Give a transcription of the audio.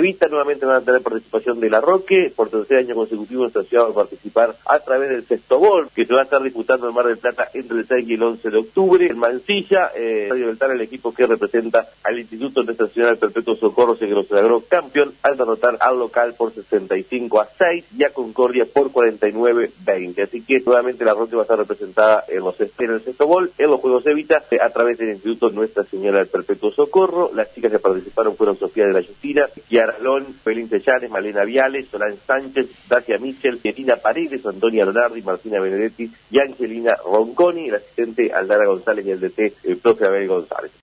Evita nuevamente van a tener participación de La Roque, por tercer año consecutivo nuestra ciudad va a participar a través del Sextobol, que se va a estar disputando en Mar del Plata entre el 6 y el 11 de octubre. En Mansilla, Radio Beltrán, el equipo que representa al Instituto Nuestra Señora del Perpetuo Socorro, se logró campeón al derrotar al local por 65-6 y a Concordia por 49-20. Así que nuevamente La Roque va a estar representada en el Sextobol, en los Juegos Evita, a través del Instituto Nuestra Señora del Perpetuo Socorro. Las chicas que participaron fueron Sofía de la Justina, Kiara Alón, Pelín Sellanes, Malena Viales, Solán Sánchez, Dacia Michel, Melina Paredes, Antonia Leonardi, Martina Benedetti y Angelina Ronconi, el asistente Aldara González y el DT, el profe Abel González.